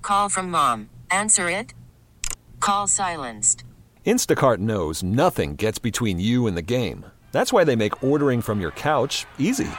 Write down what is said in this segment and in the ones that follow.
call from mom. Answer it. Call silenced. Instacart knows nothing gets between you and the game. That's why they make ordering from your couch easy.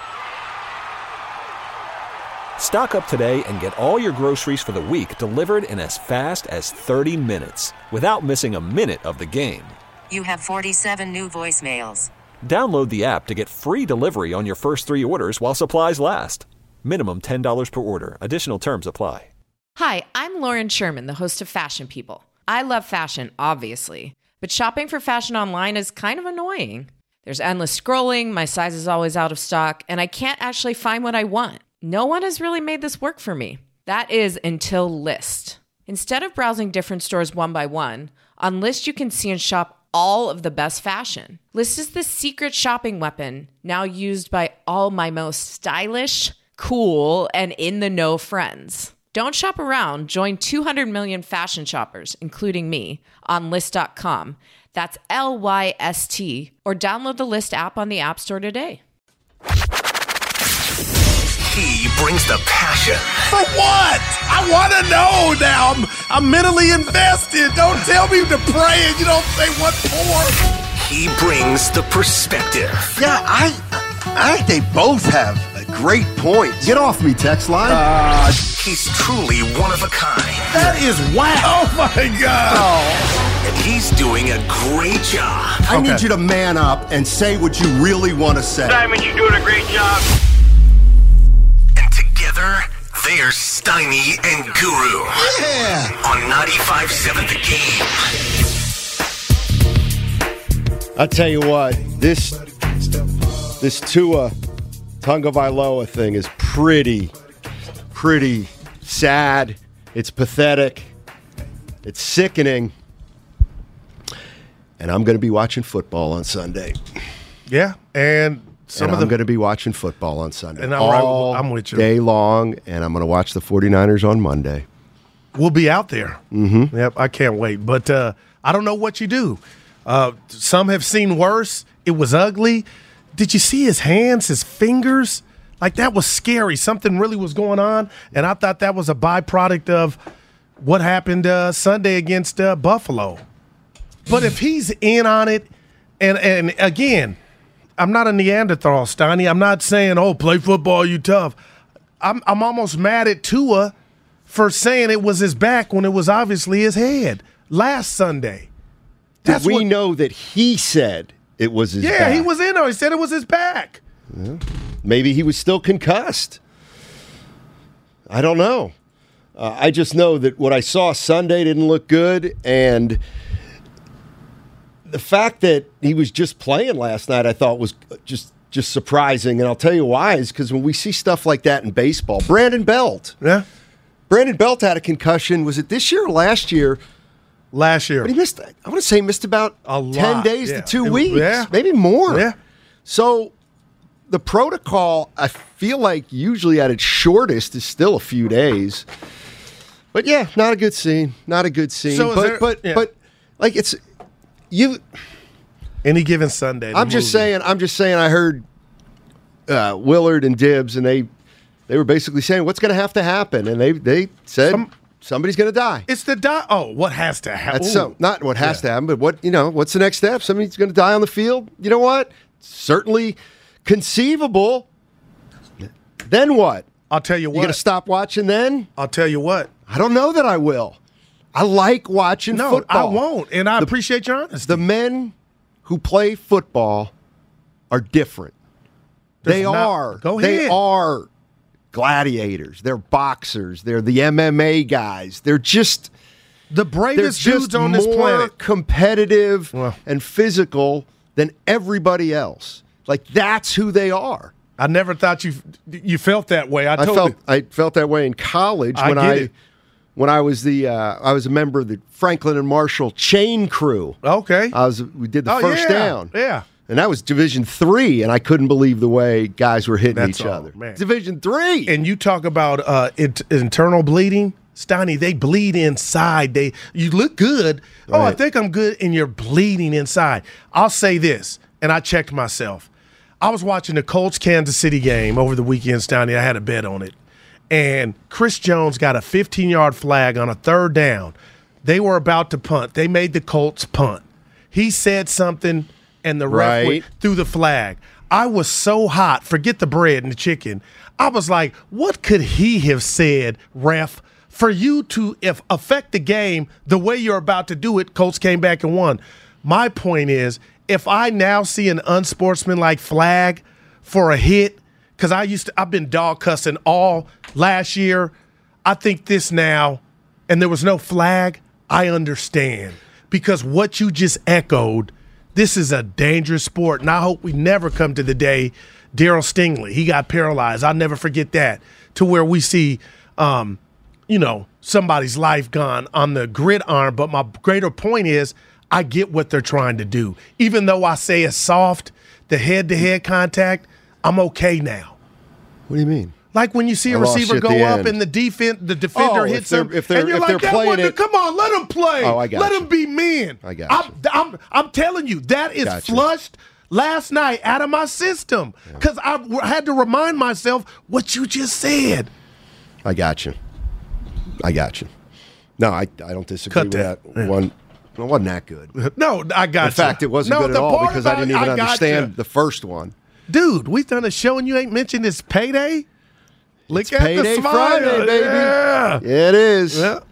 Stock up today and get all your groceries for the week delivered in as fast as 30 minutes without missing a minute of the game. You have 47 new voicemails. Download the app to get free delivery on your first 3 orders while supplies last. Minimum $10 per order. Additional terms apply. Hi, I'm Lauren Sherman, the host of Fashion People. I love fashion, obviously, but shopping for fashion online is kind of annoying. There's endless scrolling, my size is always out of stock, and I can't actually find what I want. No one has really made this work for me. That is until Lyst. Instead of browsing different stores one by one, on Lyst you can see and shop all of the best fashion. Lyst is the secret shopping weapon now used by all my most stylish, cool, and in-the-know friends. Don't shop around. Join 200 million fashion shoppers, including me, on Lyst.com. That's Lyst, or download the Lyst app on the App Store today. He brings the passion. For what? I want to know now. I'm mentally invested. Don't tell me to pray and you don't say what for. He brings the perspective. Yeah, I think they both have great points. Get off me, text line. He's truly one of a kind. That is whack. Oh, my God. Oh. And he's doing a great job. I need you to man up and say what you really want to say. Diamond, you're doing a great job. And together, they're Steiny and Guru. Yeah. On 95.7 The Game. I tell you what, this Tua Tagovailoa thing is pretty sad. It's pathetic. It's sickening. And I'm going to be watching football on Sunday. Yeah, and I'm going to be watching football on Sunday. And I'm with you. Day long, and I'm going to watch the 49ers on Monday. We'll be out there. Mm-hmm. Yep, I can't wait. But I don't know what you do. Some have seen worse. It was ugly. Did you see his hands, his fingers? Like, that was scary. Something really was going on, and I thought that was a byproduct of what happened Sunday against Buffalo. But if he's in on it, and again, I'm not a Neanderthal, Steiny. I'm not saying, oh, play football, you tough. I'm almost mad at Tua for saying it was his back when it was obviously his head last Sunday. Did we know that he said it was his back? Yeah, he was in there. He said it was his back. Yeah. Maybe he was still concussed. I don't know. I just know that what I saw Sunday didn't look good, and the fact that he was just playing last night I thought was just surprising, and I'll tell you why is because when we see stuff like that in baseball, Brandon Belt had a concussion. Was it this year or last year? Last year. But he missed, I want to say he missed about 10 days to 2 weeks, maybe more. Yeah. So the protocol, I feel like usually at its shortest is still a few days. But yeah, not a good scene. Not a good scene. So but like it's you. Any given Sunday. I'm just saying. I heard Willard and Dibbs, and they were basically saying what's going to have to happen, and they said somebody's going to die. It's the die. Oh, what has to happen? That's not what has to happen, but what's the next step? Somebody's going to die on the field. You know what? Certainly conceivable. Then what? I'll tell you what. You going to stop watching then? I'll tell you what. I don't know that I will. I like watching football. I won't, and I appreciate your honesty. The men who play football are different. They are gladiators. They're boxers. They're the MMA guys. They're just the bravest dudes on this planet. More competitive and physical than everybody else. Like, that's who they are. I never thought you felt that way. I felt that way in college when I was a member of the Franklin and Marshall chain crew. Okay. We did the first down. Yeah. And that was Division III, and I couldn't believe the way guys were hitting each other. Man. Division III. And you talk about internal bleeding. Steiny, they bleed inside. You look good. Right. Oh, I think I'm good, and you're bleeding inside. I'll say this, and I checked myself. I was watching the Colts-Kansas City game over the weekend, Steiny. I had a bet on it. and Chris Jones got a 15-yard flag on a third down. They were about to punt. They made the Colts punt. He said something, and the ref went through the flag. I was so hot. Forget the bread and the chicken. I was like, what could he have said, ref, for you to affect the game the way you're about to do it? Colts came back and won. My point is, if I now see an unsportsmanlike flag for a hit, because I've been dog cussing all last year. I think this now, and there was no flag, I understand. Because what you just echoed, this is a dangerous sport, and I hope we never come to the day Darryl Stingley, he got paralyzed. I'll never forget that, to where we see, somebody's life gone on the gridiron. But my greater point is, I get what they're trying to do. Even though I say it's soft, the head-to-head contact, I'm okay now. What do you mean? Like when you see a receiver go up and the defender hits him, and you're like, come on, let him play. Oh, I got let you. him be men. I got you. I'm telling you, that is flushed last night out of my system because I had to remind myself what you just said. I got you. No, I don't disagree with that. One. It wasn't that good. No, I got you. In fact, it wasn't good at all because I didn't even understand the first one. Dude, we've done a show and you ain't mentioned this payday? Look at Payday the Friday, baby. Yeah, it is. Yeah.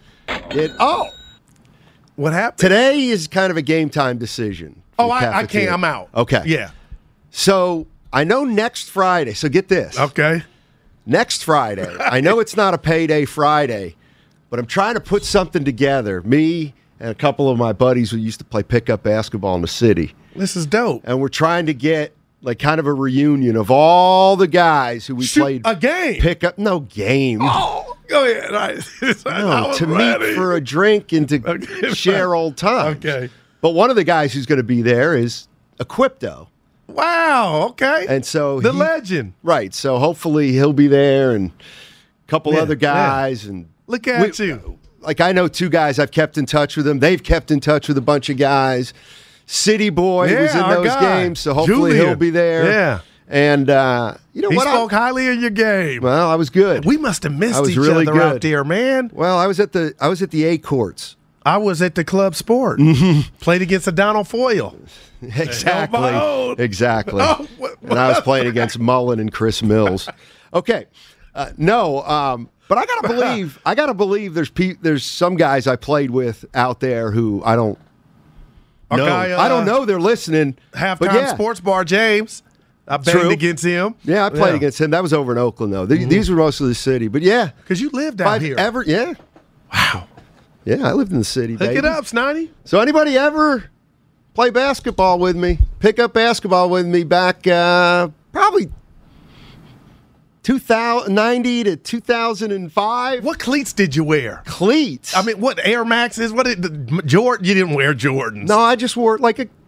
What happened? Today is kind of a game time decision. Oh, I can't. I'm out. Okay. Yeah. So I know next Friday. So get this. Okay. Next Friday. I know it's not a Payday Friday, but I'm trying to put something together. Me and a couple of my buddies who used to play pickup basketball in the city. This is dope. And we're trying to get like kind of a reunion of all the guys who we played a game. Pickup, no game. Oh, go ahead. To meet for a drink and to share old times. Okay. But one of the guys who's going to be there is Equipto. Wow. Okay. And so the legend. Right. So hopefully he'll be there and a couple other guys. And look at you. Like I know two guys I've kept in touch with them. They've kept in touch with a bunch of guys. City Boy was in those games, so hopefully he'll be there. Yeah. And you know he what? He spoke highly of your game. Well, I was good. We must have missed each really other good. out there, man. Well, I was at the A courts. I was at the Club Sport. Played against Donald Foyle. Exactly. Exactly. And I was playing against Mullen and Chris Mills. Okay. But I gotta believe there's some guys I played with out there who I don't know. I don't know they're listening. Halftime Sports Bar James. I banged against him. Yeah, I played against him. That was over in Oakland, though. These were most of the city. But yeah. Because you lived out here. Yeah. Wow. Yeah, I lived in the city, baby. Hook it up, Snotty. So anybody ever play basketball with me, pick up basketball with me back probably 1990 to 2005. What cleats did you wear? Cleats? I mean, what Air Maxes? Jordan? You didn't wear Jordans. No, I just wore like a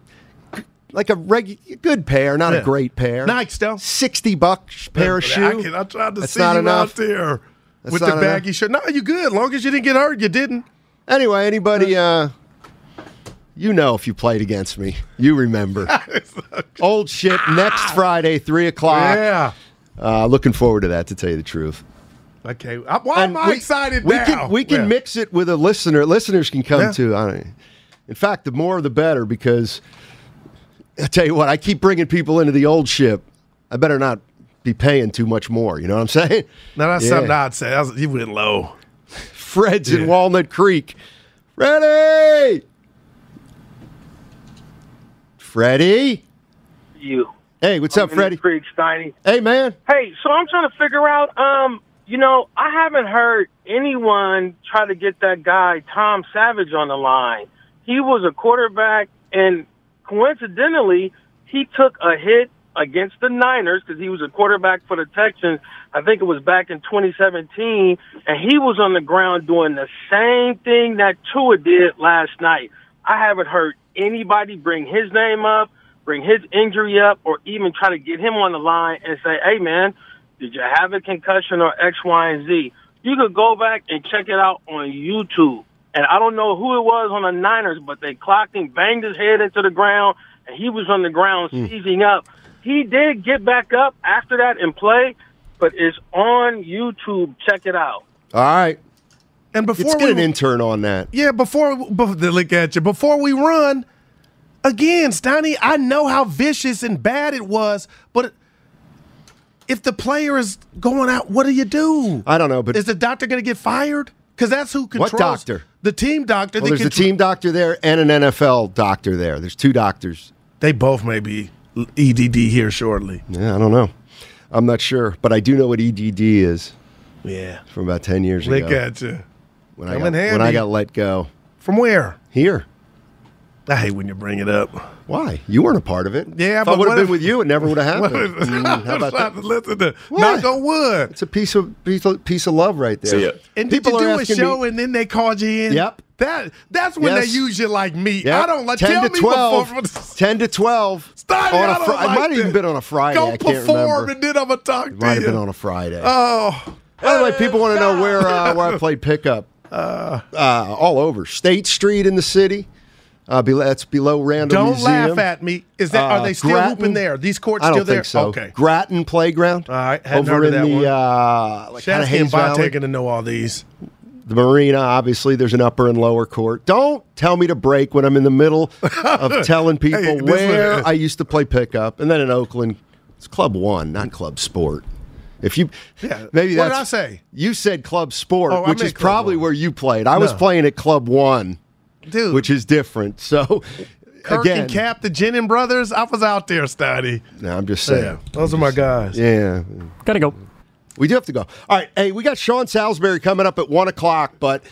good pair, not a great pair. Nikes, though. $60 pair of shoes. I tried to see you out there with the baggy shirt. No, you good. As long as you didn't get hurt, you didn't. Anyway, anybody, if you played against me, you remember. Old shit, next Friday, 3 o'clock. Yeah. Looking forward to that, to tell you the truth. Okay. Why am I excited now? We can mix it with a listener. Listeners can come too. In fact, the more the better, because I tell you what, I keep bringing people into the old ship. I better not be paying too much more. You know what I'm saying? No, that's something I'd say. You went low. Fred's in Walnut Creek. Freddie! You. Hey, what's up, Freddie? Creek, Steiny. Hey, man. Hey, so I'm trying to figure out, I haven't heard anyone try to get that guy, Tom Savage, on the line. He was a quarterback, and coincidentally, he took a hit against the Niners because he was a quarterback for the Texans. I think it was back in 2017, and he was on the ground doing the same thing that Tua did last night. I haven't heard anybody bring his name up, bring his injury up, or even try to get him on the line and say, hey, man, did you have a concussion or X, Y, and Z? You could go back and check it out on YouTube. And I don't know who it was on the Niners, but they clocked him, banged his head into the ground, and he was on the ground seizing up. He did get back up after that and play, but it's on YouTube. Check it out. All right. And before Let's get an intern on that. Yeah, look at you. Before we run, again, Steiny, I know how vicious and bad it was, but if the player is going out, what do you do? I don't know, but is the doctor going to get fired? Because that's who controls. What doctor? The team doctor. Well, there's a team doctor there and an NFL doctor there. There's two doctors. They both may be EDD here shortly. Yeah, I don't know. I'm not sure, but I do know what EDD is. Yeah. From about 10 years ago. Look at you. When I got let go. From where? Here. I hate when you bring it up. Why? You weren't a part of it. Yeah, if but I would have been with you, it never would have happened. How about that? Listen to knock on wood. It's a piece of love right there. See ya. And people did you do a show and then they called you in? Yep. That's when they use you like meat. Yep. I don't like 10 tell to me 12. before. 10 to 12. Stop on I don't like might have even that. been on a Friday. Go I can't perform remember. and then I'm going to talk to you. Might have been on a Friday. Oh. By the way, people want to know where I played pickup. All over. State Street in the city. That's below Randall Don't Museum. laugh at me. Are they still Grattan, hooping there? These courts I don't still there? think so. Okay. Grattan Playground. All right. Hadn't over heard in of that the one. kind of Shasky and Hayes Valley. taking to know all these. The marina, obviously, there's an upper and lower court. Don't tell me to break when I'm in the middle of telling people Hey, where I used to play pickup. And then in Oakland, it's Club One, not Club Sport. If you, maybe what that's. did I say? You said Club Sport, Oh, I which meant is Club probably One. where you played. I was playing at Club One, Dude. which is different. So, Kirk again, and Cap, the Jenin brothers, I was out there, Steiny. no, I'm just saying. Yeah, those are my guys. Yeah. Gotta go. We do have to go. All right. Hey, we got Sean Salisbury coming up at 1 o'clock, but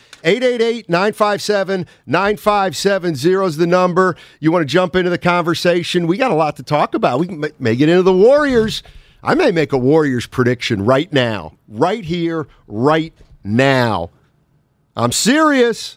888-957-9570 is the number. You want to jump into the conversation? We got a lot to talk about. We may get into the Warriors. I may make a Warriors prediction right now. Right here, right now. I'm serious.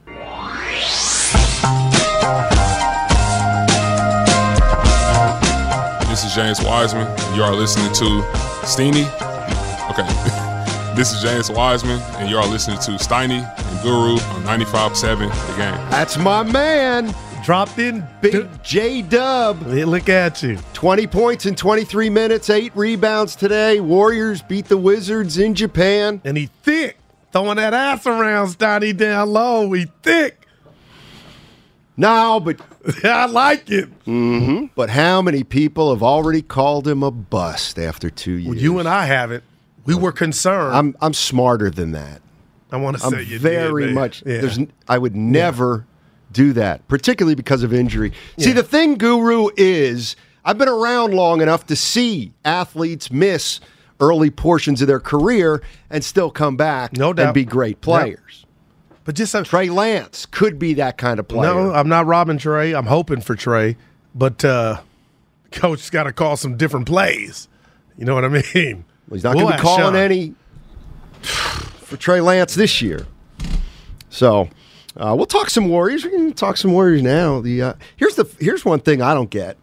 This is James Wiseman. You are listening to Steiny. Okay. This is James Wiseman, and you are listening to Steiny and Guru on 95.7 The Game. That's my man. Dropped in. Big J-Dub. Hey, look at you. 20 points in 23 minutes, 8 rebounds today. Warriors beat the Wizards in Japan. And he thick. Throwing that ass around, Steiny, down low. He thick. No, but I like it. Mm-hmm. But how many people have already called him a bust after 2 years? Well, you and I haven't. We were concerned. I'm smarter than that. I want to say you very did, much. Yeah. I would never do that, particularly because of injury. See, the thing, Guru, is I've been around long enough to see athletes miss early portions of their career and still come back and be great players. But just Trey Lance could be that kind of player. No, I'm not robbing Trey. I'm hoping for Trey. But coach's got to call some different plays. You know what I mean? Well, he's not going to be calling any for Trey Lance this year. So we'll talk some Warriors. We're going to talk some Warriors now. Here's one thing I don't get.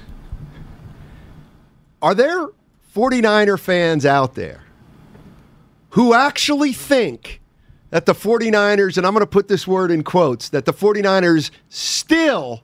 Are there 49er fans out there who actually think that the 49ers, and I'm going to put this word in quotes, that the 49ers still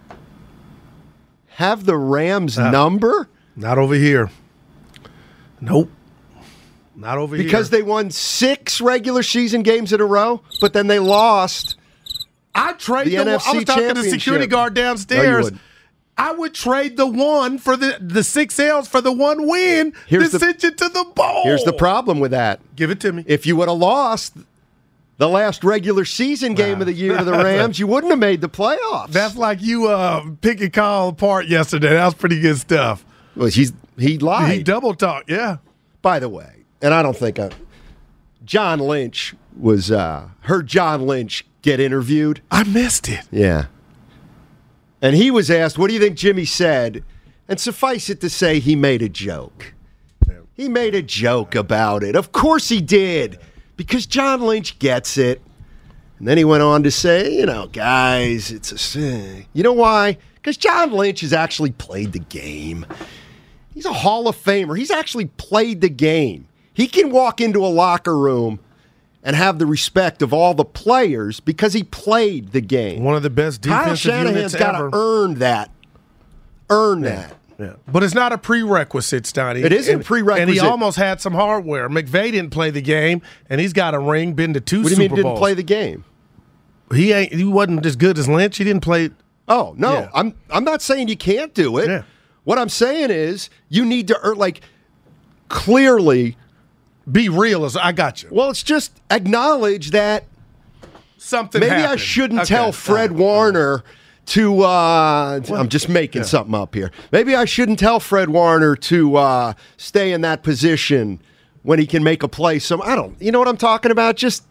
have the Rams number? Not over here. Nope. Not over here. Because they won 6 regular season games in a row, but then they lost. I trade the I was NFC talking to the security Championship. guard No, you downstairs. wouldn't. I would trade the one for the 6 L's for the one win to send you to the bowl. Here's the problem with that. Give it to me. If you would have lost the last regular season game of the year to the Rams, you wouldn't have made the playoffs. That's like you pick and call apart yesterday. That was pretty good stuff. Well, he lied. He double talked, yeah. By the way, and I don't think John Lynch was heard John Lynch get interviewed. I missed it. Yeah. And he was asked, what do you think Jimmy said? And suffice it to say, he made a joke. He made a joke about it. Of course he did, because John Lynch gets it. And then he went on to say, guys, it's a sin. You know why? Because John Lynch has actually played the game. He's a Hall of Famer. He's actually played the game. He can walk into a locker room and have the respect of all the players because he played the game. One of the best Kyle defensive Shanahan's units got ever. to earn that. Earn that. Yeah. But it's not a prerequisite, Stoney. It isn't prerequisite. And he almost had some hardware. McVay didn't play the game, and he's got a ring, been to 2 What do you Super mean Bowls. didn't play the game? He wasn't as good as Lynch. He didn't play. Oh, no. Yeah. I'm not saying you can't do it. Yeah. What I'm saying is you need to earn, clearly. Be real. I got you. Well, it's just acknowledge that something maybe happened. I shouldn't tell Fred Warner to I'm just making something up here. Maybe I shouldn't tell Fred Warner to stay in that position when he can make a play. You know what I'm talking about? Just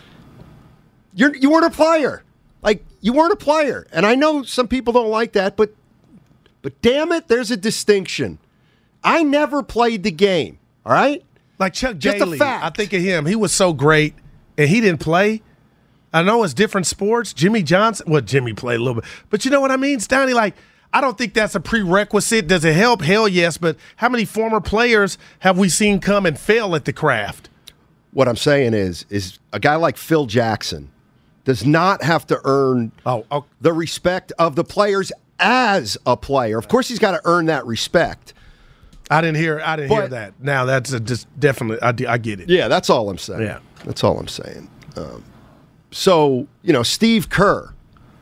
you weren't a player. You weren't a player. And I know some people don't like that, but damn it, there's a distinction. I never played the game, all right? Like Chuck Just a Daly, fact. I think of him. He was so great, and he didn't play. I know it's different sports. Jimmy Johnson, Jimmy played a little bit. But you know what I mean, Stoney? I don't think that's a prerequisite. Does it help? Hell yes. But how many former players have we seen come and fail at the craft? What I'm saying is a guy like Phil Jackson does not have to earn the respect of the players as a player. Of course, he's got to earn that respect. I didn't hear that. Now that's just definitely. I get it. Yeah, that's all I'm saying. Yeah, that's all I'm saying. So Steve Kerr.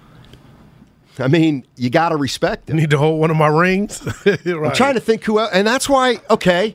I mean, you got to respect him. You need to hold one of my rings. Right. I'm trying to think who else, and that's why. Okay,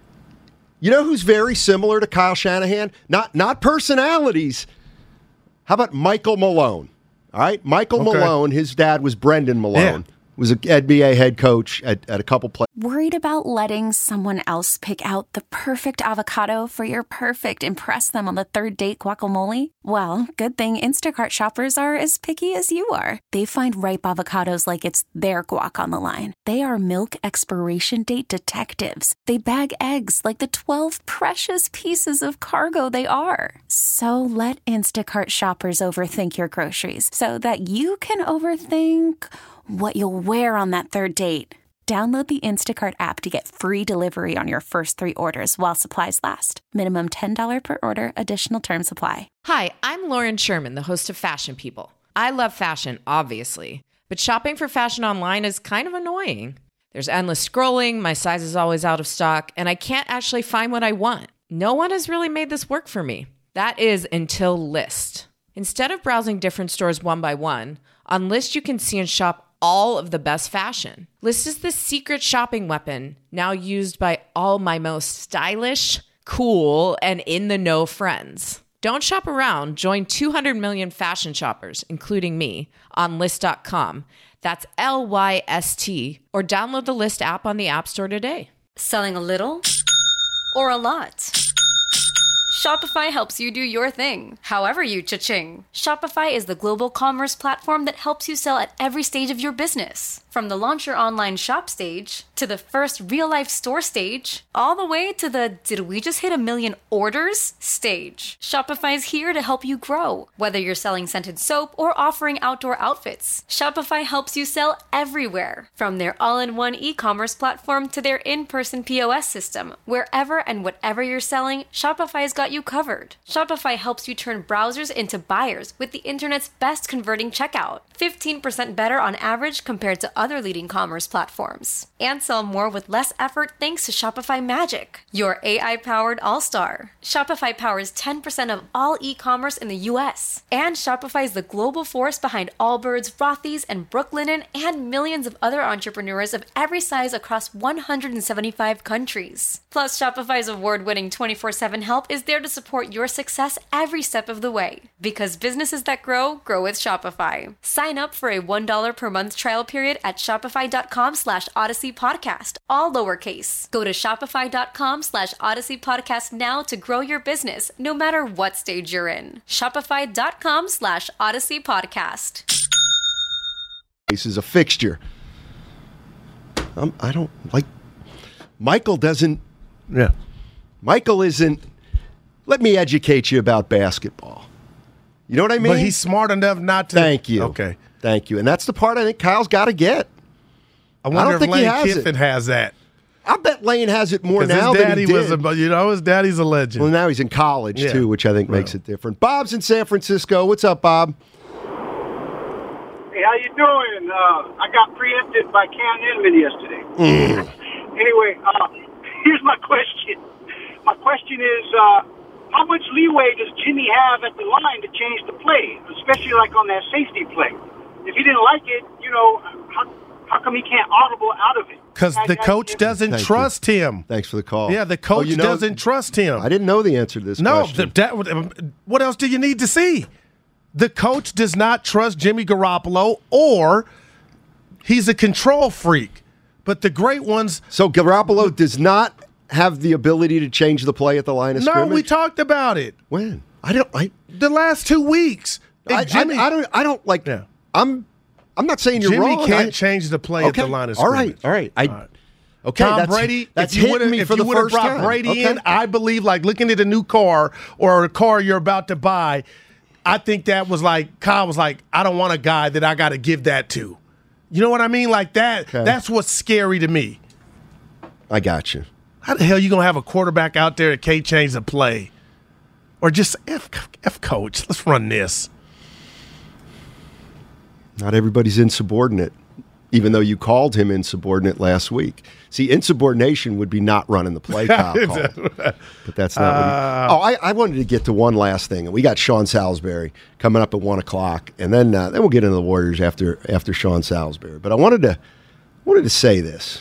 you know who's very similar to Kyle Shanahan? Not personalities. How about Michael Malone? All right, Michael Malone. His dad was Brendan Malone. Was an NBA head coach at a couple places. Worried about letting someone else pick out the perfect avocado for your perfect impress them on the third date guacamole? Well, good thing Instacart shoppers are as picky as you are. They find ripe avocados like it's their guac on the line. They are milk expiration date detectives. They bag eggs like the 12 precious pieces of cargo they are. So let Instacart shoppers overthink your groceries so that you can overthink what you'll wear on that third date. Download the Instacart app to get free delivery on your first 3 orders while supplies last. Minimum $10 per order. Additional terms apply. Hi, I'm Lauren Sherman, the host of Fashion People. I love fashion, obviously, but shopping for fashion online is kind of annoying. There's endless scrolling, my size is always out of stock, and I can't actually find what I want. No one has really made this work for me. That is until Lyst. Instead of browsing different stores one by one, on Lyst you can see and shop all of the best fashion. Lyst is the secret shopping weapon now used by all my most stylish, cool, and in-the-know friends. Don't shop around. Join 200 million fashion shoppers, including me, on Lyst.com. That's LYST. Or download the Lyst app on the App Store today. Selling a little or a lot? Shopify helps you do your thing, however you cha-ching. Shopify is the global commerce platform that helps you sell at every stage of your business. From the launch your online shop stage, to the first real-life store stage, all the way to the did we just hit 1 million orders stage. Shopify's here to help you grow. Whether you're selling scented soap or offering outdoor outfits, Shopify helps you sell everywhere. From their all-in-one e-commerce platform to their in-person POS system, wherever and whatever you're selling, Shopify's got you covered. Shopify helps you turn browsers into buyers with the internet's best converting checkout. 15% better on average compared to other leading commerce platforms. And sell more with less effort thanks to Shopify Magic, your AI-powered all-star. Shopify powers 10% of all e-commerce in the US. And Shopify is the global force behind Allbirds, Rothy's, and Brooklinen, and millions of other entrepreneurs of every size across 175 countries. Plus, Shopify's award-winning 24/7 help is there to support your success every step of the way. Because businesses that grow, grow with Shopify. Sign up for a $1 per month trial period at shopify.com/Odyssey Podcast, all lowercase. Go to shopify.com/Odyssey Podcast now to grow your business, no matter what stage you're in. Shopify.com/Odyssey Podcast. This is a fixture. I don't like. Michael doesn't. Yeah. Michael isn't. Let me educate you about basketball. You know what I mean? But he's smart enough not to. Thank you. Okay. Thank you. And that's the part I think Kyle's got to get. I wonder don't if think Lane he has Kiffin has that. I bet Lane has it more now his daddy than he did. his daddy's a legend. Well, now he's in college, too, which I think makes it different. Bob's in San Francisco. What's up, Bob? Hey, how you doing? I got preempted by Cam Newton yesterday. Anyway, here's my question. My question is, how much leeway does Jimmy have at the line to change the play, especially like on that safety play? If he didn't like it, how come he can't audible out of it? Because the coach doesn't trust him. Thanks for the call. Yeah, the coach doesn't trust him. I didn't know the answer to this question. What else do you need to see? The coach does not trust Jimmy Garoppolo, or he's a control freak. But the great ones... So Garoppolo does not have the ability to change the play at the line of scrimmage? No, we talked about it. When? The last 2 weeks. I'm not saying you're wrong. Jimmy can't change the play at the line of scrimmage. All right. Okay, Tom Brady, that's if you hitting me for the would have first brought time. Brady in, I believe, like looking at a new car or a car you're about to buy, I think that was like, Kyle was like, I don't want a guy that I got to give that to. You know what I mean? Like that. Okay. That's what's scary to me. I got you. How the hell are you going to have a quarterback out there that can't change the play? Or just F coach, let's run this. Not everybody's insubordinate, even though you called him insubordinate last week. See, insubordination would be not running the play, Kyle called. But that's not what I wanted to get to one last thing. We got Sean Salisbury coming up at 1 o'clock, and then we'll get into the Warriors after Sean Salisbury. But I wanted to say this.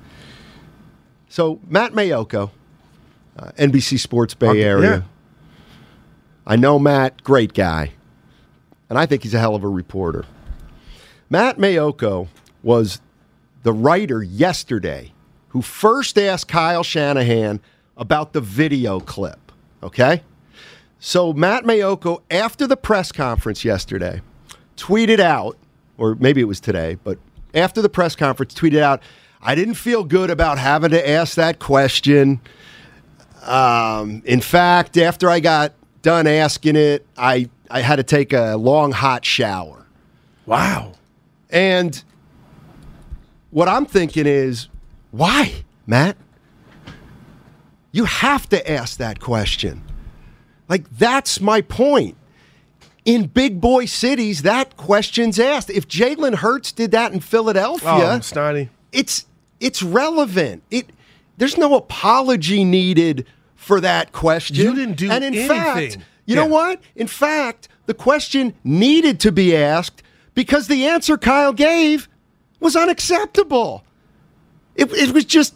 So Matt Mayoko, NBC Sports Bay Area. Yeah. I know Matt, great guy, and I think he's a hell of a reporter. Matt Mayoko was the writer yesterday who first asked Kyle Shanahan about the video clip, okay? So Matt Mayoko, after the press conference yesterday, tweeted out, or maybe it was today, but after the press conference, tweeted out, I didn't feel good about having to ask that question. In fact, after I got done asking it, I had to take a long, hot shower. Wow. And what I'm thinking is, why, Matt? You have to ask that question. Like, that's my point. In big boy cities, that question's asked. If Jalen Hurts did that in Philadelphia, it's relevant. There's no apology needed for that question. You didn't do and in anything. fact, you know what? In fact, the question needed to be asked because the answer Kyle gave was unacceptable. It was just,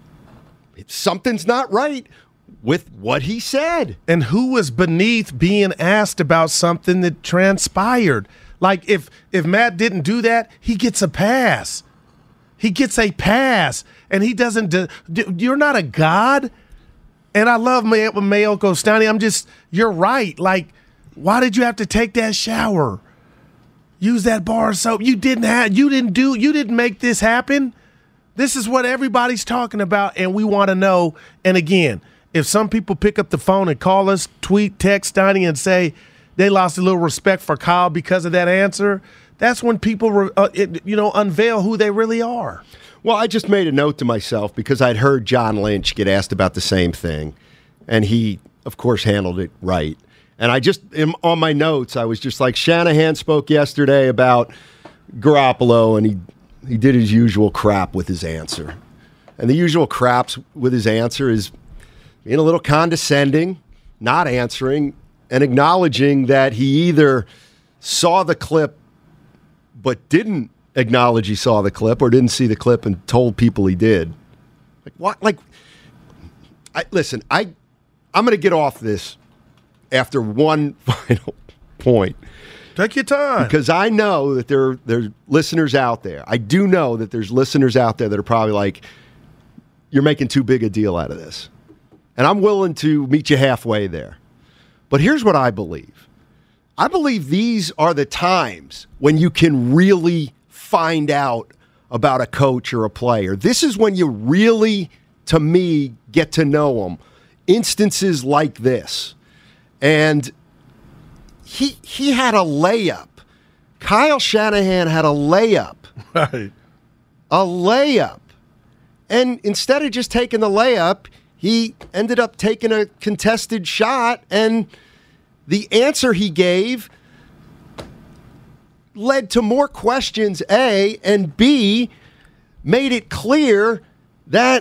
something's not right with what he said. And who was beneath being asked about something that transpired? Like, if Matt didn't do that, he gets a pass. He gets a pass, and he doesn't you're not a god. And I love Mayoko Stanley. You're right. Like, why did you have to take that shower? Use that bar of soap. You didn't make this happen. This is what everybody's talking about, and we want to know. And again, if some people pick up the phone and call us, tweet, text Steiny, and say they lost a little respect for Kyle because of that answer, that's when people unveil who they really are. Well, I just made a note to myself because I'd heard John Lynch get asked about the same thing, and he, of course, handled it right. And on my notes, I was just like, Shanahan spoke yesterday about Garoppolo, and he did his usual crap with his answer. And the usual craps with his answer is being a little condescending, not answering, and acknowledging that he either saw the clip but didn't acknowledge he saw the clip, or didn't see the clip and told people he did. Like what? Like, listen, I'm going to get off this after one final point. Take your time. Because I know that there are listeners out there. I do know that there's listeners out there that are probably like, you're making too big a deal out of this. And I'm willing to meet you halfway there. But here's what I believe. I believe these are the times when you can really find out about a coach or a player. This is when you really, to me, get to know them. Instances like this. And he had a layup. Kyle Shanahan had a layup. Right. A layup. And instead of just taking the layup, he ended up taking a contested shot, and the answer he gave, led to more questions, A, and B, made it clear that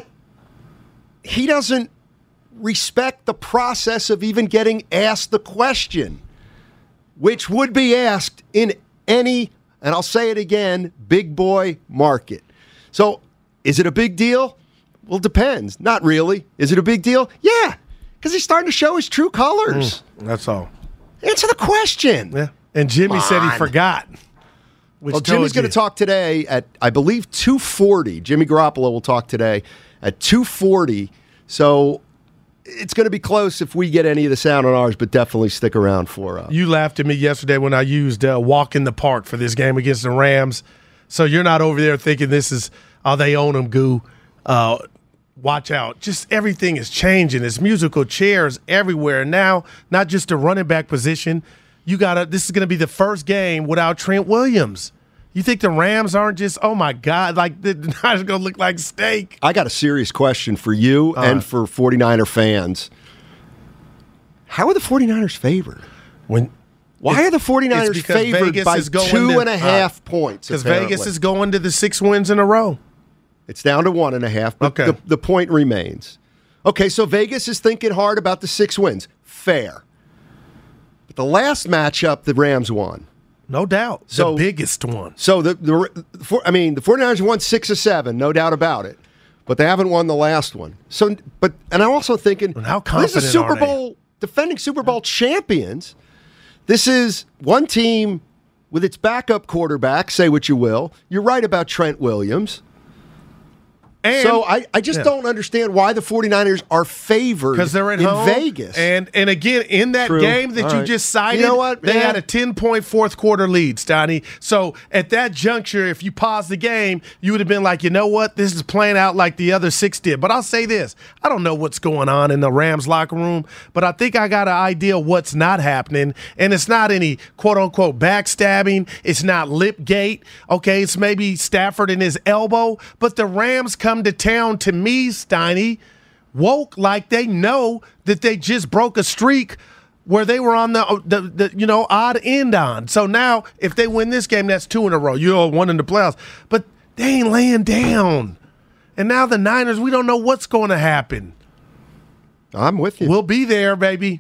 he doesn't respect the process of even getting asked the question, which would be asked in any, and I'll say it again, big boy market. So is it a big deal? Well, it depends. Not really. Is it a big deal? Yeah, because he's starting to show his true colors. That's all. Answer the question. Yeah. And Jimmy said he forgot. Well, Jimmy's going to talk today at, I believe, 2:40. Jimmy Garoppolo will talk today at 2:40. So it's going to be close if we get any of the sound on ours, but definitely stick around for You laughed at me yesterday when I used walk in the park for this game against the Rams. So you're not over there thinking this is, they own them, goo. Watch out. Just everything is changing. There's musical chairs everywhere. Now, not just the running back position. This is going to be the first game without Trent Williams. You think the Rams aren't just, oh my God, like they're not going to look like steak? I got a serious question for you and for 49er fans. How are the 49ers favored? Why are the 49ers favored by 2.5 points? Because Vegas is going to the 6 wins in a row. It's down to 1.5, but the point remains. Okay, so Vegas is thinking hard about the 6 wins. Fair. But the last matchup, the Rams won. No doubt. The biggest one. So the 49ers won 6 of 7, no doubt about it. But they haven't won the last one. And I'm also thinking, how confident this is Super Bowl, defending Super Bowl champions. This is one team with its backup quarterback, say what you will. You're right about Trent Williams. So I just don't understand why the 49ers are favored because they're at home Vegas. And again, in that game that you just cited, you know what, they had a 10-point fourth quarter lead, Stoney. So at that juncture, if you pause the game, you would have been like, you know what, this is playing out like the other 6 did. But I'll say this, I don't know what's going on in the Rams locker room, but I think I got an idea what's not happening. And it's not any quote-unquote backstabbing. It's not lipgate. Okay, it's maybe Stafford and his elbow. But the Rams come to town, to me, Steiny, woke like they know that they just broke a streak where they were on the odd end on. So now, if they win this game, that's 2 in a row. You're 1 in the playoffs. But they ain't laying down. And now the Niners, we don't know what's going to happen. I'm with you. We'll be there, baby.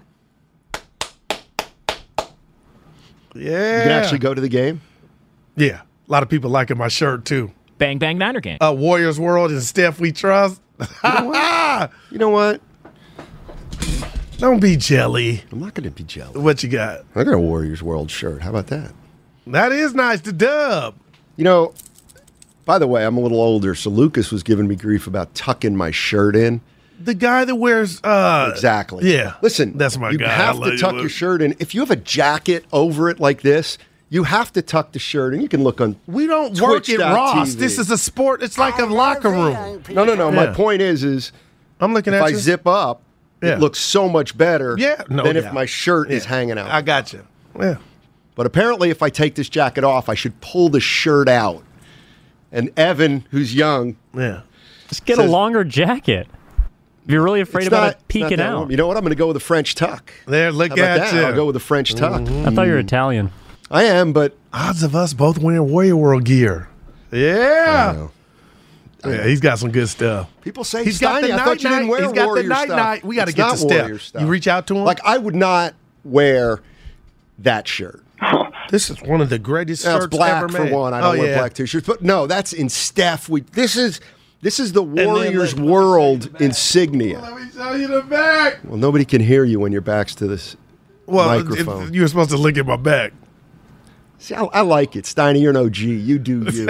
Yeah. You can actually go to the game? Yeah. A lot of people liking my shirt, too. Bang Bang Niner game. Warriors World and Steph We Trust. You know what? Don't be jelly. I'm not going to be jelly. What you got? I got a Warriors World shirt. How about that? That is nice. The dub. You know, by the way, I'm a little older, so Lucas was giving me grief about tucking my shirt in. The guy that wears... exactly. Yeah. Listen, that's my you guy. have to tuck your shirt in. If you have a jacket over it like this, you have to tuck the shirt, and you can look on We don't work at Ross. This is a sport. It's like a locker room. No. Yeah. My point is I'm looking if at I you. zip up, it looks so much better than if my shirt is hanging out. I got you. Yeah. But apparently, if I take this jacket off, I should pull the shirt out. And Evan, who's young, just get a longer jacket. If you're really afraid about it peeking out. Warm. You know what? I'm going to go with a French tuck. There, look How about at that? you. I'll go with a French tuck. I thought you were Italian. I am, but odds of us both wearing Warrior World gear. Yeah. Yeah, he's got some good stuff. People say he's got the I thought you didn't wear He's got Warrior the night stuff. night. We got to It's get not to Warrior Steph. stuff. You reach out to him. Like I would not wear that shirt. This is one of the greatest Now, shirts it's black ever made. for one. I don't wear black t-shirts, but no, that's in Steph. This is the Warriors World insignia. Let me show you the back. Well, nobody can hear you when your back's to this microphone. You were supposed to look at my back. See, I like it. Steiny, you're an OG. You do you.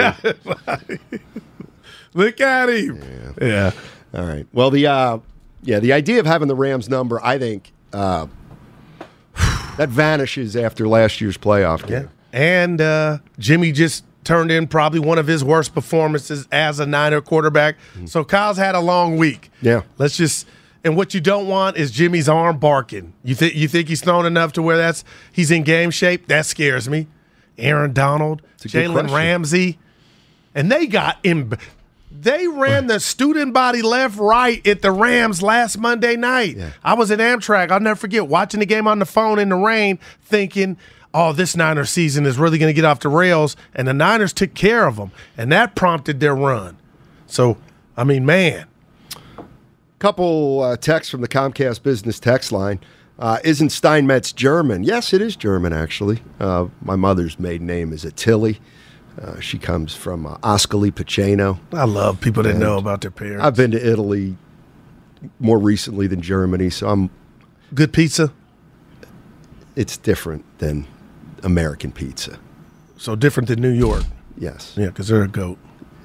Look at him. Yeah. All right. Well, the idea of having the Rams number, I think, that vanishes after last year's playoff game. And Jimmy just turned in probably one of his worst performances as a Niner quarterback. So Kyle's had a long week. Yeah. And what you don't want is Jimmy's arm barking. You think he's thrown enough to where he's in game shape? That scares me. Aaron Donald, Jalen Ramsey, and they got him. They ran the student body left, right at the Rams last Monday night. Yeah. I was at Amtrak. I'll never forget watching the game on the phone in the rain thinking, oh, this Niners season is really going to get off the rails, and the Niners took care of them, and that prompted their run. So, I mean, man. Couple texts from the Comcast Business text line. Isn't Steinmetz German? Yes, it is German, actually. My mother's maiden name is Attili. She comes from Ascoli Piceno. I love people that know about their parents. I've been to Italy more recently than Germany, so I'm... Good pizza? It's different than American pizza. So different than New York? Yes. Yeah, because they're a goat.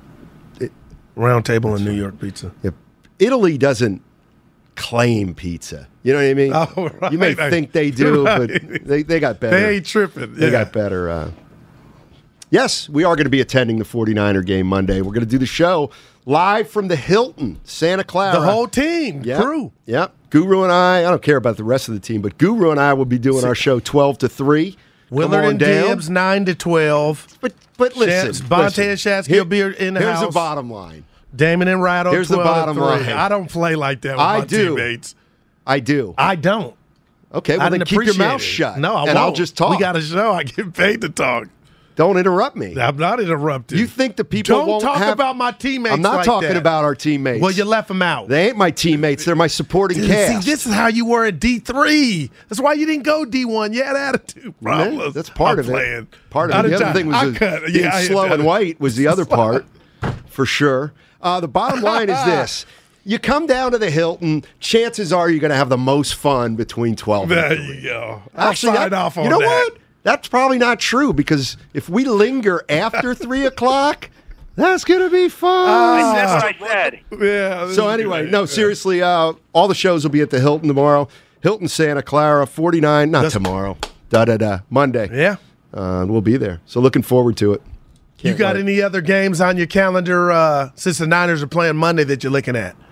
Round table and New York pizza. Yep. Italy doesn't claim pizza. You know what I mean? Oh, right. You may think they do, but they got better. They ain't tripping. They got better. Yes, we are going to be attending the 49er game Monday. We're going to do the show live from the Hilton, Santa Clara. The whole team, crew. Yep. Guru and I don't care about the rest of the team, but Guru and I will be doing our show 12 to 3. Willard and Gibbs, 9 to 12. But listen. Bonte and Shatsky will be in the house. Here's the bottom line. Damon and Ratto, Here's the bottom line. I don't play like that with my teammates. I do. I don't. Okay, well, then keep your mouth shut. No, I won't. And I'll just talk. We got a show. I get paid to talk. Don't interrupt me. I'm not interrupting. You think the people don't won't talk have... about my teammates. I'm not like talking that. about our teammates. Well, you left them out. They ain't my teammates. They're my supporting cast. See, this is how you were at D3. That's why you didn't go D1. You had attitude problems. Man, that's part of it. Part of it. The other thing was being slow and white was the other part, for sure. The bottom line is this. You come down to the Hilton, chances are you're going to have the most fun between 12 and 3. There you go. Actually, I'll sign off on you know that. what? That's probably not true because if we linger after 3 o'clock, that's going to be fun. That's what I said. Yeah. So anyway, no, seriously, all the shows will be at the Hilton tomorrow. Hilton Santa Clara, 49, tomorrow, Monday. Yeah. We'll be there. So looking forward to it. You got any other games on your calendar since the Niners are playing Monday that you're looking at?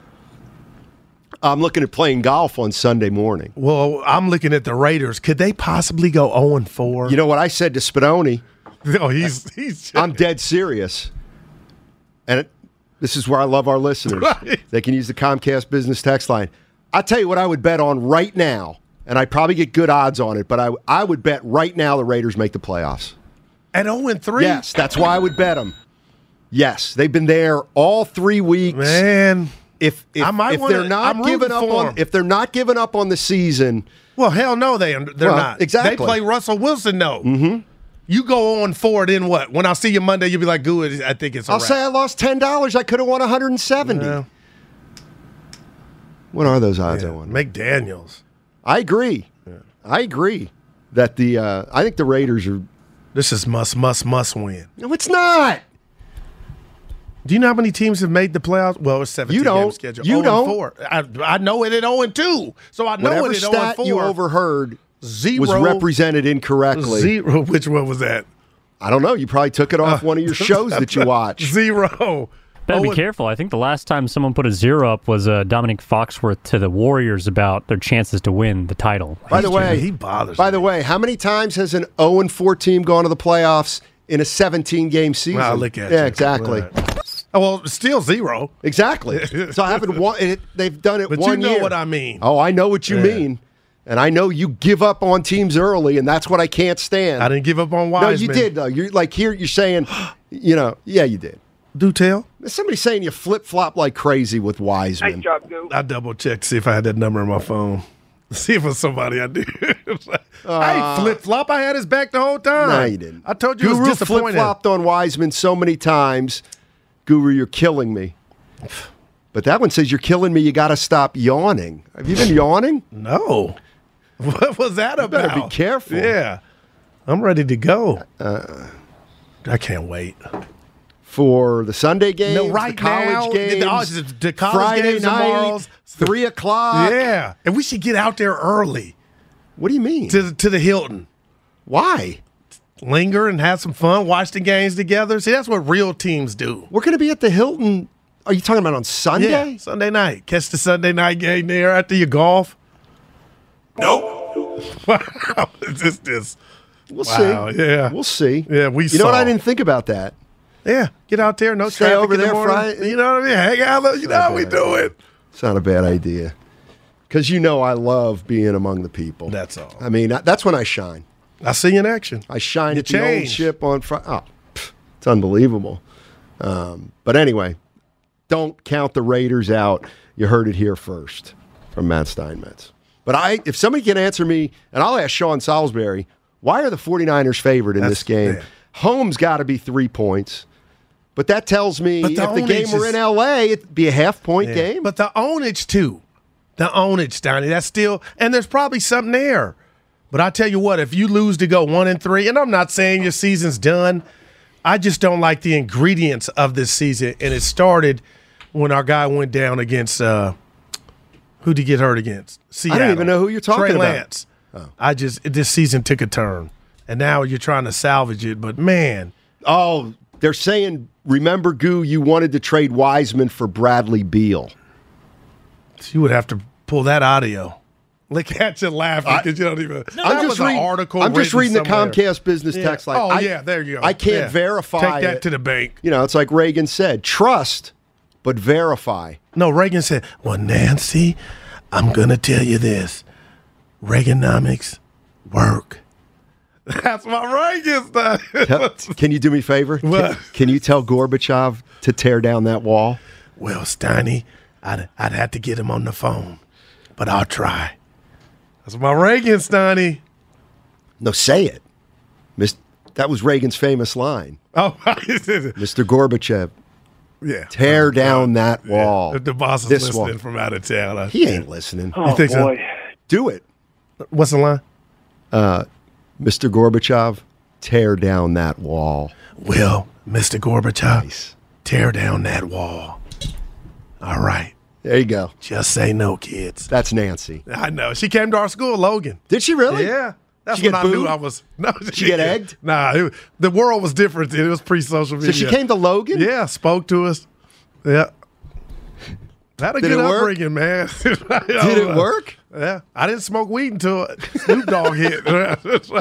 I'm looking at playing golf on Sunday morning. Well, I'm looking at the Raiders. Could they possibly go 0-4? You know what I said to Spadoni? Oh, he's I'm dead serious. And this is where I love our listeners. Right. They can use the Comcast Business text line. I'll tell you what I would bet on right now, and I probably get good odds on it, but I would bet right now the Raiders make the playoffs. At 0-3? Yes, that's why I would bet them. Yes, they've been there all 3 weeks. Man. If they're not giving up on the season, well, hell no, they're not. Exactly. They play Russell Wilson. No, mm-hmm. You go 0-4, then what? When I see you Monday, you'll be like, "Good, I think it's." I'll say I lost $10. I could have won 170. Yeah. What are those odds? I wonder. McDaniels. I agree. Yeah. I agree that I think the Raiders are. This is must win. No, it's not. Do you know how many teams have made the playoffs? Well, it's 17 game schedule. You don't. 0-4. I know it at 0-2. So I know Whatever it at 0-4. Stat you overheard 0 was represented incorrectly. 0. Which one was that? I don't know. You probably took it off one of your shows that you watch. 0. Better be careful. I think the last time someone put a 0 up was Dominic Foxworth to the Warriors about their chances to win the title. By the way, he bothers. By the way, how many times has an 0-4 team gone to the playoffs in a 17-game season? Well, look at you. Exactly. Right. Oh, well, still 0. Exactly. So I haven't won. They've done it but 1 year. But you know what I mean. Oh, I know what you mean. And I know you give up on teams early, and that's what I can't stand. I didn't give up on Wiseman. No, you did, though. You're like here, you're saying, yeah, you did. Do tell. Somebody's saying you flip-flop like crazy with Wiseman. Nice job, Goo. I double-checked to see if I had that number on my phone. See if it was somebody I did. I ain't flip-flop. I had his back the whole time. No, you didn't. I told you Guru it was disappointing. flip-flopped on Wiseman so many times. Guru, you're killing me. But that one says you're killing me. You got to stop yawning. Have you been yawning? No. What was that about? You better be careful. Yeah. I'm ready to go. I can't wait. For the Sunday games, no, right the college games, the college Friday games night, tomorrow, 3 o'clock. Yeah. And we should get out there early. What do you mean? To the Hilton. Why? Linger and have some fun, watch the games together. See, that's what real teams do. We're going to be at the Hilton. Are you talking about on Sunday? Yeah, Sunday night. Catch the Sunday night game there after your golf. Nope. Wow. This. We'll wow, see. Yeah. We'll see. Yeah, You know what? I didn't think about that. Yeah, get out there. No Stay traffic over in the there morning. Friday. You know what I mean? Hang out. You know how we do it. It's not a bad idea. Because I love being among the people. That's all. I mean, that's when I shine. I see you in action. I shined You at the old changed. ship on Friday. Oh, it's unbelievable. But anyway, don't count the Raiders out. You heard it here first from Matt Steinmetz. But if somebody can answer me, and I'll ask Sean Salisbury, why are the 49ers favored in this game? Yeah. Home's got to be 3 points. But that tells me But if the the game ownage were is- in L.A., it'd be a half-point game. But the ownage, too. The ownage, Donnie, that's still – and there's probably something there. But I tell you what, if you lose to go 1-3, and I'm not saying your season's done, I just don't like the ingredients of this season. And it started when our guy went down against who'd he get hurt against? Seattle. I don't even know who you're talking Trey about. Lance. This season took a turn. And now you're trying to salvage it. But, man. Oh, they're saying, remember, Goo, you wanted to trade Wiseman for Bradley Beal. You would have to pull that audio. Look at you laughing because you don't even. I'm just reading, article. I'm just reading the somewhere. Comcast business Yeah. text line. Oh, yeah, there you go. I can't Yeah. verify Take that it. to the bank. You know, it's like Reagan said, trust, but verify. No, Reagan said, well, Nancy, I'm going to tell you this. Reaganomics work. That's what Reagan said. Can you do me a favor? What? Can you tell Gorbachev to tear down that wall? Well, Steiny, I'd have to get him on the phone, but I'll try. That's my Reagan, Steiny. No, say it. That was Reagan's famous line. Oh, Mr. Gorbachev, yeah. tear down that wall. If the boss is This listening wall. from out of town. He ain't listening. You think so? Do it. What's the line? Mr. Gorbachev, tear down that wall. Well, Mr. Gorbachev, tear down that wall. All right. There you go. Just say no, kids. That's Nancy. I know. She came to our school, Logan. Did she really? Yeah. That's She when get I knew booed? I was. No, She get egged? Nah, the world was different then. It was pre-social media. So she came to Logan? Yeah, spoke to us. Yeah. Had a Did good it work? upbringing, man. Did it work? Yeah. I didn't smoke weed until Snoop Dogg hit. Yeah,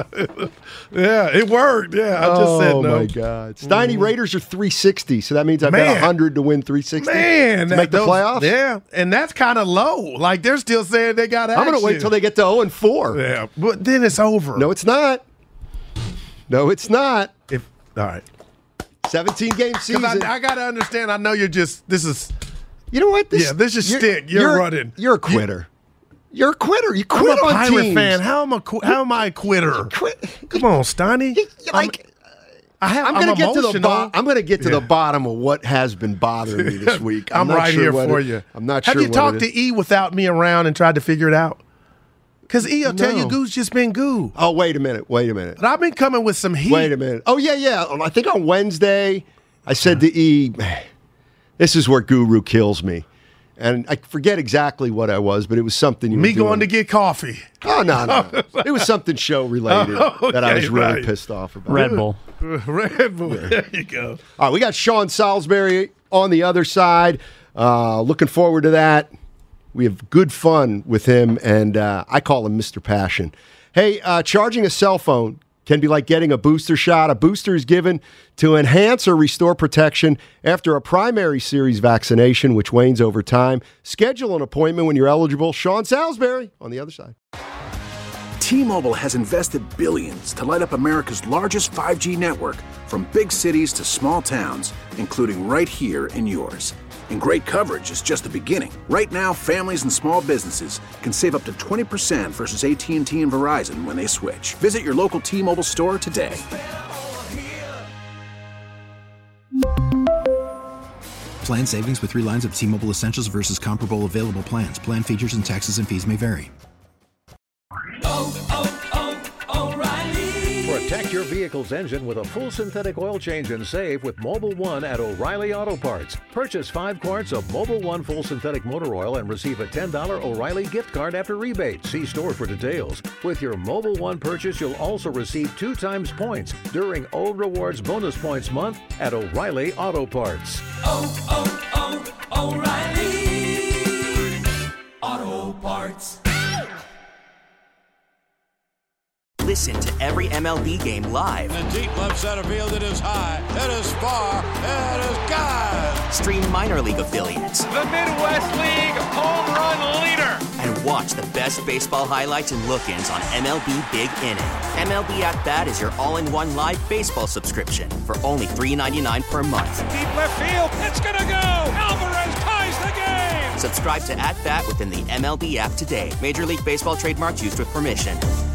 it worked. Yeah, I just said no. Oh, my God. Steiny Raiders are 360, so that means I've got Man. 100 to win 360 Man, to make the playoffs? Yeah, and that's kind of low. Like, they're still saying they got action. I'm going to wait till they get to 0-4. Yeah, but then it's over. No, it's not. No, it's not. All right. 17-game season. Because I got to understand, I know you're just, this is. You know what? This is stick. You're running. You're a quitter. You're a quitter. You I'm quit a on Pirate teams. fan. How am I a quitter? Come on, Steiny. I'm going to get to the I'm going to get to the bottom of what has been bothering me this week. I'm not right sure here what for it- you. I'm not Have sure. you talked to E without me around and tried to figure it out? Because E will tell you No. Goo's just been Goo. Oh, wait a minute. But I've been coming with some heat. Wait a minute. Oh, yeah. I think on Wednesday, I said to E, this is where Guru kills me. And I forget exactly what I was, but it was something you were Me doing. going to get coffee. Oh, no. It was something show-related that I Okay, was really right. pissed off about. Red Bull. Red Bull. There you go. All right, we got Sean Salisbury on the other side. Looking forward to that. We have good fun with him, and I call him Mr. Passion. Hey, charging a cell phone can be like getting a booster shot. A booster is given to enhance or restore protection after a primary series vaccination, which wanes over time. Schedule an appointment when you're eligible. Sean Salisbury on the other side. T-Mobile has invested billions to light up America's largest 5G network, from big cities to small towns, including right here in yours. And great coverage is just the beginning. Right now, families and small businesses can save up to 20% versus AT&T and Verizon when they switch. Visit your local T-Mobile store today. Plan savings with 3 lines of T-Mobile Essentials versus comparable available plans. Plan features and taxes and fees may vary. Protect your vehicle's engine with a full synthetic oil change and save with Mobil 1 at O'Reilly Auto Parts. Purchase 5 quarts of Mobil 1 full synthetic motor oil and receive a $10 O'Reilly gift card after rebate. See store for details. With your Mobil 1 purchase, you'll also receive 2 times points during O Rewards Bonus Points Month at O'Reilly Auto Parts. O'Reilly Auto Parts. Listen to every MLB game live. In the deep left center field, it is high, it is far, it is gone. Stream minor league affiliates. The Midwest League home run leader. And Watch the best baseball highlights and look-ins on MLB Big Inning. MLB At Bat is your all-in-one live baseball subscription for only $3.99 per month. Deep left field. It's going to go. Alvarez ties the game. Subscribe to At Bat within the MLB app today. Major League Baseball trademarks used with permission.